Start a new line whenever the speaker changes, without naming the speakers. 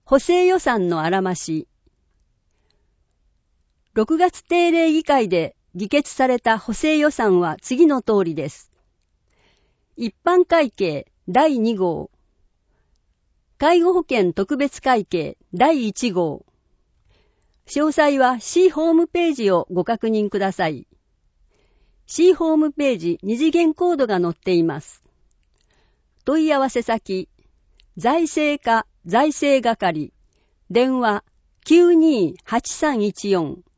補正予算のあらまし。6月定例議会で議決された補正予算は次の通りです。一般会計第2号、介護保険特別会計第1号。詳細は C ホームページをご確認ください。C ホームページ二次元コードが載っています。問い合わせ先、財政課財政係、電話 928314